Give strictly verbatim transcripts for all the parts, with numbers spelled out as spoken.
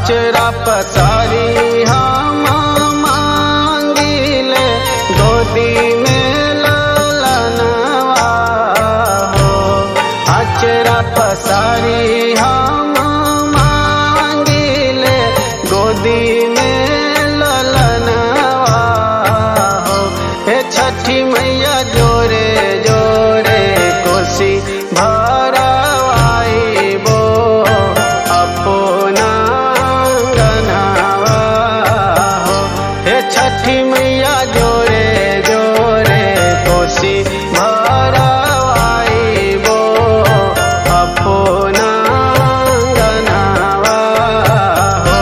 अचरा पसारी हम मांगिले गोदी में ललनवा हो। अचरा पसारी हम मांगिले गोदी में ललनवा हो। हे छठी मैया जोरे जोरे कोसी भरवाइबो अपना अंगनवा हो। हे छठी मैया जोरे जोरे कोसी भरवाइबो अपना अंगनवा हो।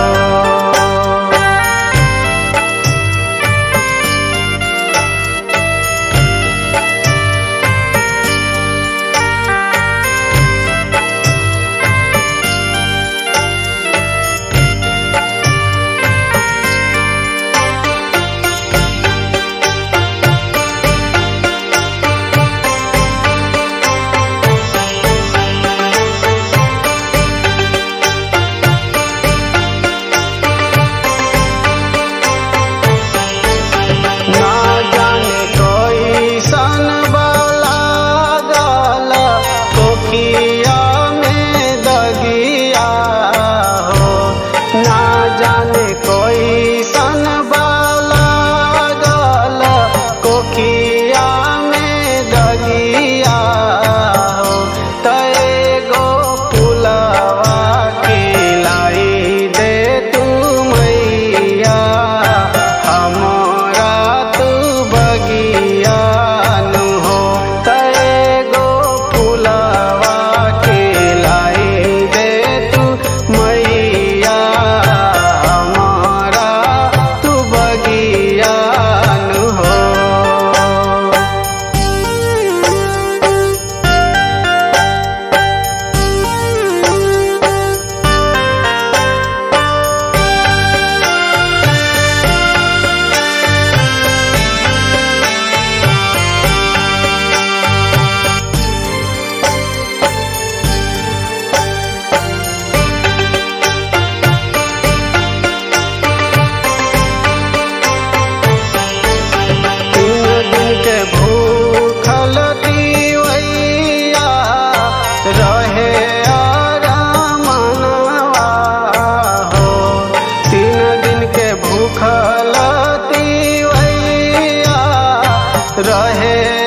ना जाने कोई सन वाला गल कोखिया में दगिया हो। ना जाने कोई सन वाला गल कोखिया में दगिया हो। तय गो फुलवा खिलाई दे तू मैया हमरा तू बगियान हो। तय गो फुलवा खिलाई दे तू मैया हमरा तू बगियान हो। तीन दिन के भूखल दिवैया रहे अरमनवा हो। तीन दिन के भूखल दिवैया रहे